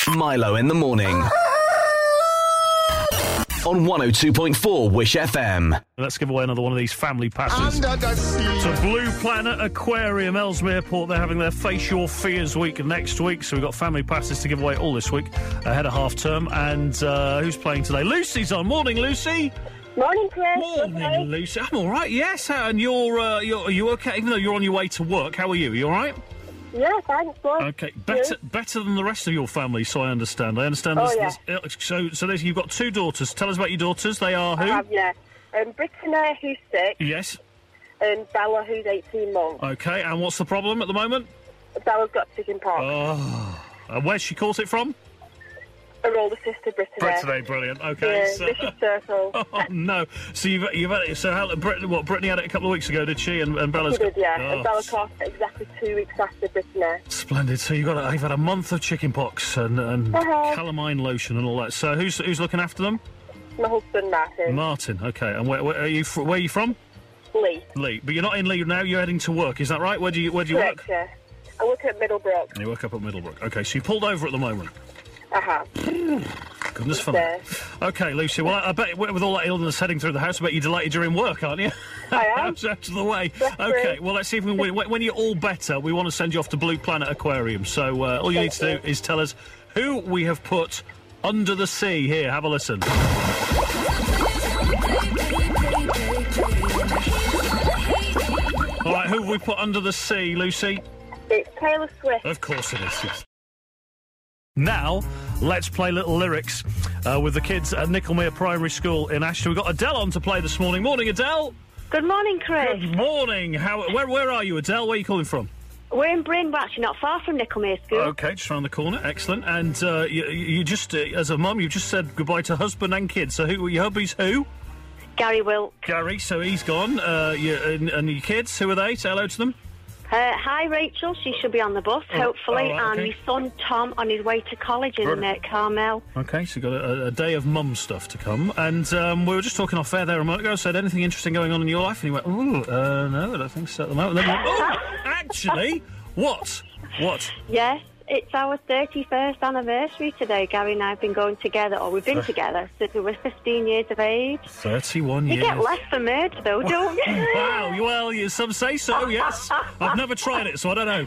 Milo in the morning. On 102.4 Wish FM. Let's give away another one of these family passes to Blue Planet Aquarium, Ellesmere Port. They're having their Face Your Fears week next week, so we've got family passes to give away all this week ahead of half term. And who's playing today? Lucy's on. Morning, Lucy. Morning, Chris. Morning, okay? Lucy. I'm all right. Yes, and are you okay? Even though you're on your way to work, how are you? Are you all right? Yeah, thanks, good. Okay, better than the rest of your family, so I understand. So you've got two daughters. Tell us about your daughters. They are who? I have, yeah. Brittany, who's 6. Yes. And Bella, who's 18 months. Okay, and what's the problem at the moment? Bella's got chicken pox. Oh. Where's she caught it from? Her older sister, Brittany. Brittany, brilliant. Okay. Yeah, vicious circle. Oh, no. So you've had it. So Brittany had it a couple of weeks ago, did she? And Bella's... She did, yeah. Oh. And Bella caught it exactly 2 weeks after Brittany. Splendid. So you've had a month of chicken pox and calamine lotion and all that. So who's looking after them? My husband, Martin. Martin, okay. And where are you from? Lee. Lee. But you're not in Lee now, you're heading to work, is that right? Where do you Correct, work? Yeah. I work at Middlebrook. You work up at Middlebrook. Okay, so you pulled over at the moment. Goodness for me. Okay, Lucy, well, I bet with all that illness heading through the house, I bet you're delighted you're in work, aren't you? I am. That's out of the way. Okay, well, let's see if we can win. When you're all better, we want to send you off to Blue Planet Aquarium. So all you need to do is tell us who we have put under the sea. Here, have a listen. All right, who have we put under the sea, Lucy? It's Taylor Swift. Of course it is, yes. Now, let's play Little Lyrics with the kids at Nickelmere Primary School in Ashton. We've got Adele on to play this morning. Morning, Adele. Good morning, Chris. Good morning. Where are you, Adele? Where are you calling from? We're in Bryn, we're actually not far from Nickelmere School. Okay, just round the corner. Excellent. And you just, as a mum, you've just said goodbye to husband and kids. So your hubby's who? Gary Wilk. Gary, so he's gone. And your kids, who are they? Say hello to them. Hi, Rachel. She should be on the bus, hopefully. Right, okay. And my son, Tom, on his way to college in Carmel. Okay, so you've got a day of mum stuff to come. And we were just talking off air there a moment ago. Said, anything interesting going on in your life? And he went, no, I don't think so at the moment. Then he went, actually, what? Yes, it's our 31st anniversary today. Gary and I have been going together, or we've been together since we were 15 years of age. 31 years. You get less for murder, though, don't you? Wow, well, some say so, yes. I've never tried it, so I don't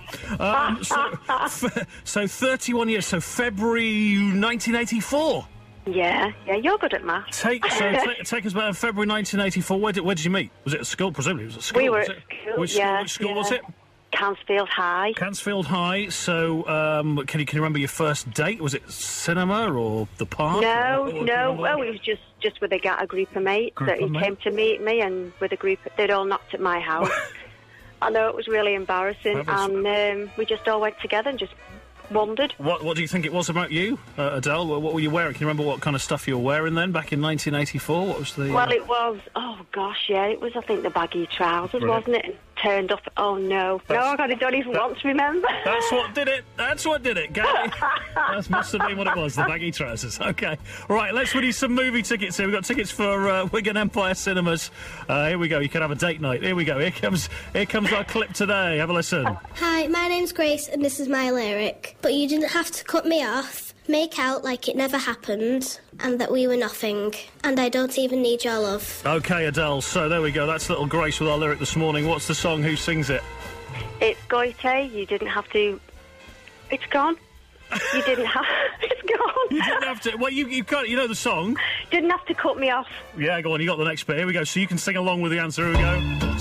know. So 31 years, so February 1984. Yeah, you're good at maths. Take us back to February 1984. Where did you meet? Was it at school? Presumably it was at school. We were at school, Which school was it? Cansfield High. Cansfield High. So, can you remember your first date? Was it cinema or the park? No. Well, it was just with a group of mates that he came to meet me, and with a group, they'd all knocked at my house. I know it was really embarrassing, and we just all went together and just wandered. What do you think it was about you, Adele? What were you wearing? Can you remember what kind of stuff you were wearing then, back in 1984? What was the... Well, it was, it was, I think, the baggy trousers, Brilliant. Wasn't it? Turned up, no, I don't even want to remember. That's what did it, Gary. That must have been what it was, the baggy trousers. Okay, right, let's win you some movie tickets here. We've got tickets for Wigan Empire Cinemas. Here we go, you can have a date night. Here we go, here comes our clip today. Have a listen. Hi, my name's Grace and this is my lyric. But you didn't have to cut me off, make out like it never happened, and that we were nothing, and I don't even need your love. Okay, Adele, so there we go. That's little Grace with our lyric this morning. What's the song? Who sings it? It's Goite. You didn't have to... It's gone. You didn't have... It's gone. You didn't have to... Well, you got... You know the song? Didn't have to cut me off. Yeah, go on, you got the next bit. Here we go. So you can sing along with the answer. Here we go.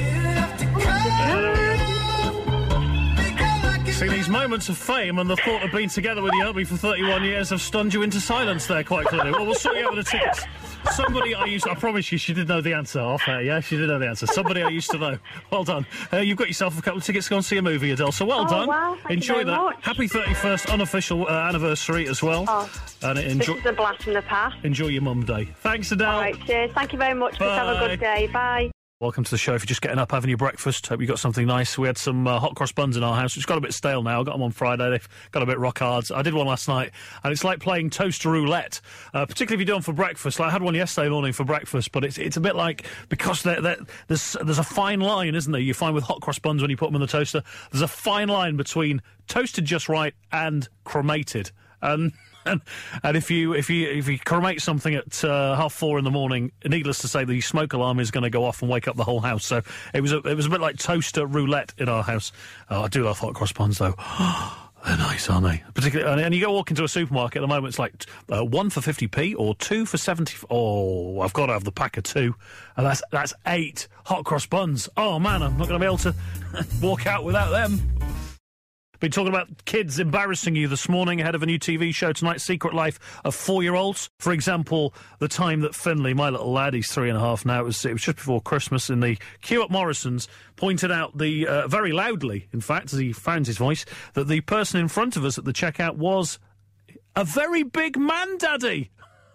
See, these moments of fame and the thought of being together with your hubby for 31 years have stunned you into silence there, quite clearly. Well, we'll sort you out with the tickets. Somebody I promise you, she did know the answer off air, yeah? She did know the answer. Somebody I used to know. Well done. You've got yourself a couple of tickets to go and see a movie, Adele, so well done. Wow, enjoy that. Much. Happy 31st unofficial anniversary as well. And this is a blast from the past. Enjoy your mum day. Thanks, Adele. All right, cheers. Thank you very much. Have a good day. Bye. Welcome to the show. If you're just getting up, having your breakfast, hope you got something nice. We had some hot cross buns in our house, which got a bit stale now. I got them on Friday. They've got a bit rock hard. I did one last night, and it's like playing toaster roulette, particularly if you do them for breakfast. Like, I had one yesterday morning for breakfast, but it's a bit like, because there's a fine line, isn't there? You find with hot cross buns when you put them in the toaster, there's a fine line between toasted just right and cremated. And if you cremate something at 4:30 in the morning, needless to say, the smoke alarm is going to go off and wake up the whole house. So it was a bit like toaster roulette in our house. Oh, I do love hot cross buns though. They're nice, aren't they? Particularly, and you go walk into a supermarket at the moment, it's like 1 for 50p or 2 for 70. Oh, I've got to have the pack of 2, and that's 8 hot cross buns. Oh man, I'm not going to be able to walk out without them. Been talking about kids embarrassing you this morning ahead of a new TV show tonight, Secret Life of 4-year-olds. For example, the time that Finley, my little lad, he's 3.5 now, it was just before Christmas, in the queue at Morrison's, pointed out very loudly, in fact, as he found his voice, that the person in front of us at the checkout was a very big man, Daddy.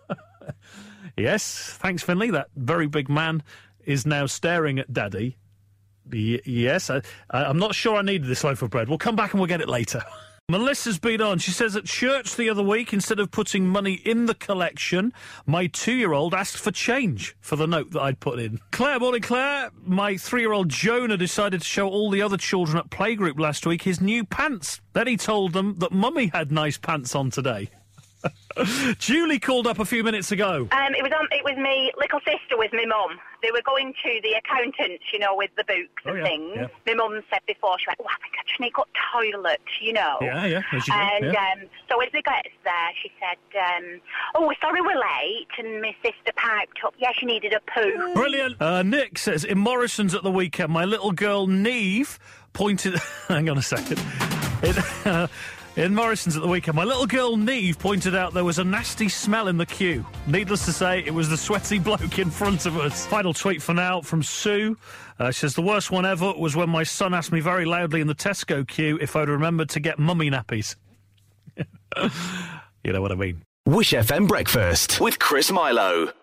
Yes, thanks, Finley. That very big man is now staring at Daddy. Yes, I'm not sure I needed this loaf of bread. We'll come back and we'll get it later. Melissa's been on. She says at church the other week, instead of putting money in the collection, my 2-year-old asked for change for the note that I'd put in. Claire, morning Claire. My 3-year-old Jonah decided to show all the other children at playgroup last week his new pants. Then he told them that Mummy had nice pants on today. Julie called up a few minutes ago. It was me little sister with my mum. They were going to the accountants, with the books and things. Yeah. My mum said before, she went, I think I just need to go to the toilet, Yeah. So as they got there, she said, we're sorry we're late. And my sister piped up, she needed a poo. Brilliant. Nick says, in Morrison's at the weekend, my little girl Neve pointed... Hang on a second. In Morrison's at the weekend, my little girl Neve pointed out there was a nasty smell in the queue. Needless to say, it was the sweaty bloke in front of us. Final tweet for now from Sue. She says, the worst one ever was when my son asked me very loudly in the Tesco queue if I'd remembered to get mummy nappies. You know what I mean. Wish FM Breakfast with Chris Milo.